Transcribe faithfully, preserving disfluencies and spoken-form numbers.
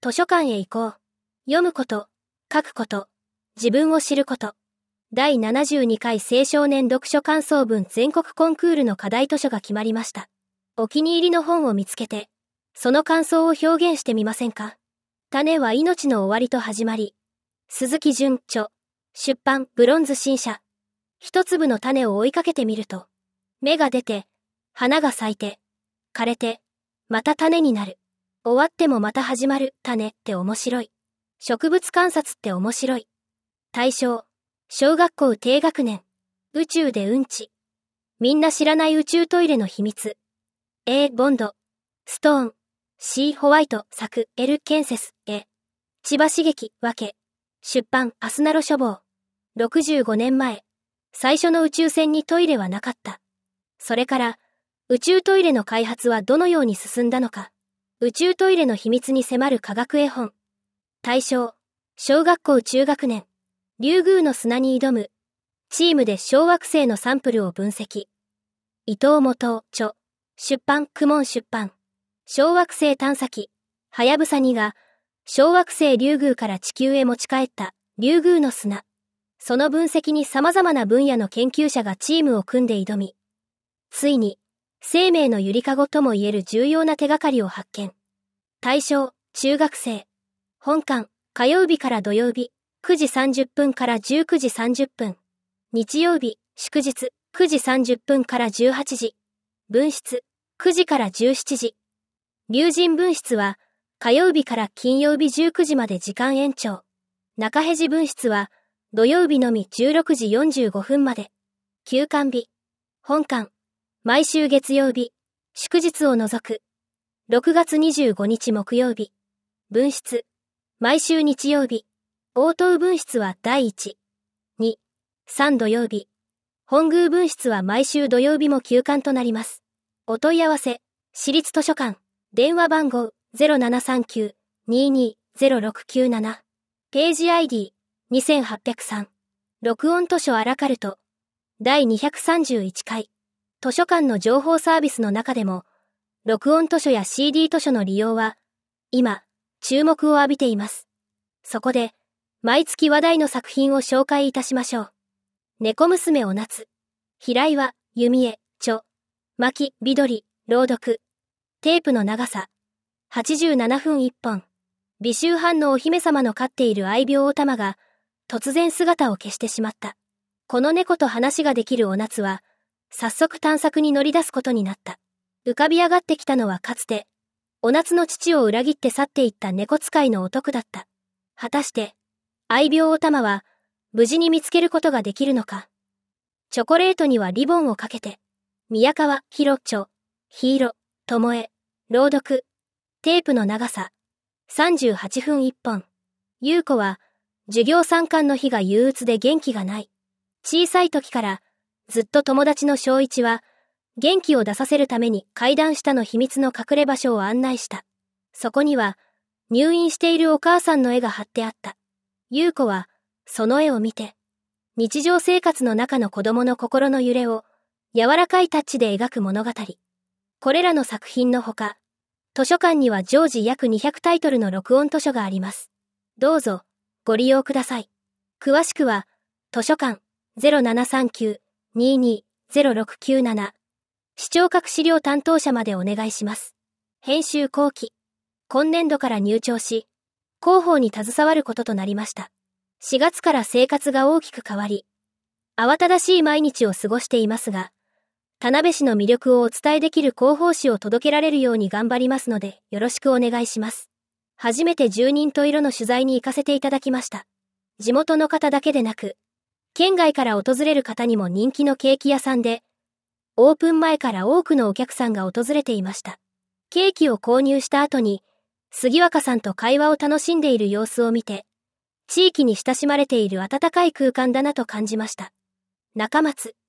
図書館へ行こう。読むこと、書くこと、自分を知ること。だいななじゅうにかい青少年読書感想文全国コンクールの課題図書が決まりました。お気に入りの本を見つけて、その感想を表現してみませんか？種は命の終わりと始まり。鈴木純著。出版、ブロンズ新社。一粒の種を追いかけてみると、芽が出て、花が咲いて、枯れて、また種になる。終わってもまた始まる種って面白い。植物観察って面白い。対象、小学校低学年。宇宙でうんち。みんな知らない宇宙トイレの秘密。A. ボンド。ストーン。C. ホワイト。作、L. ケンセス。A。千葉茂樹。分け。出版、アスナロ書房。ろくじゅうごねんまえ。最初の宇宙船にトイレはなかった。それから、宇宙トイレの開発はどのように進んだのか。宇宙トイレの秘密に迫る科学絵本。対象、小学校中学年。リュウグウの砂に挑む。チームで小惑星のサンプルを分析。伊藤元夫著。出版、クモン出版。小惑星探査機、はやぶさにが、小惑星リュウグウから地球へ持ち帰ったリュウグウの砂。その分析に様々な分野の研究者がチームを組んで挑み、ついに、生命のゆりかごともいえる重要な手がかりを発見。対象、中学生。本館、火曜日から土曜日、くじさんじゅっぷんからじゅうくじさんじゅっぷん。日曜日、祝日、くじさんじゅっぷんからじゅうはちじ。分室、くじからじゅうしちじ。龍神分室は、火曜日から金曜日じゅうくじまで時間延長。中辺路分室は、土曜日のみじゅうろくじよんじゅうごふんまで。休館日。本館。毎週月曜日。祝日を除く。ろくがつにじゅうごにち木曜日。分室。毎週日曜日。応答分室はだいいち、に、さん土曜日。本宮分室は毎週土曜日も休館となります。お問い合わせ。私立図書館。電話番号 ゼロななさんきゅう にーにー ゼロろくきゅうなな。ページ アイディーにせんはっぴゃくさん。録音図書アラカルト。だいにひゃくさんじゅういっかい。図書館の情報サービスの中でも、録音図書や シーディー 図書の利用は、今、注目を浴びています。そこで、毎月話題の作品を紹介いたしましょう。猫娘お夏。平岩、弓江、著。牧、美鳥、朗読。テープの長さ。はちじゅうななふんいっぽん。美醜藩のお姫様の飼っている愛猫お玉が、突然姿を消してしまった。この猫と話ができるお夏は、早速探索に乗り出すことになった。浮かび上がってきたのはかつて、お夏の父を裏切って去っていった猫使いの男だった。果たして、愛猫お玉は、無事に見つけることができるのか。チョコレートにはリボンをかけて、宮川、ひろ、ちょ、ひいろ、ともえ、朗読。テープの長さ。さんじゅうはちふんいっぽん。ゆうこは、授業参観の日が憂鬱で元気がない。小さい時から、ずっと友達の小一は、元気を出させるために階段下の秘密の隠れ場所を案内した。そこには、入院しているお母さんの絵が貼ってあった。ゆうこは、その絵を見て、日常生活の中の子供の心の揺れを、柔らかいタッチで描く物語。これらの作品のほか、図書館には常時約にひゃくタイトルの録音図書があります。どうぞ、ご利用ください。詳しくは、図書館 ゼロななさんきゅう にーにー ゼロろくきゅうなな 視聴覚資料担当者までお願いします。編集後期。今年度から入庁し、広報に携わることとなりました。しがつから生活が大きく変わり、慌ただしい毎日を過ごしていますが、田辺市の魅力をお伝えできる広報誌を届けられるように頑張りますので、よろしくお願いします。初めて住人と色の取材に行かせていただきました。地元の方だけでなく、県外から訪れる方にも人気のケーキ屋さんで、オープン前から多くのお客さんが訪れていました。ケーキを購入した後に、杉若さんと会話を楽しんでいる様子を見て、地域に親しまれている温かい空間だなと感じました。中松。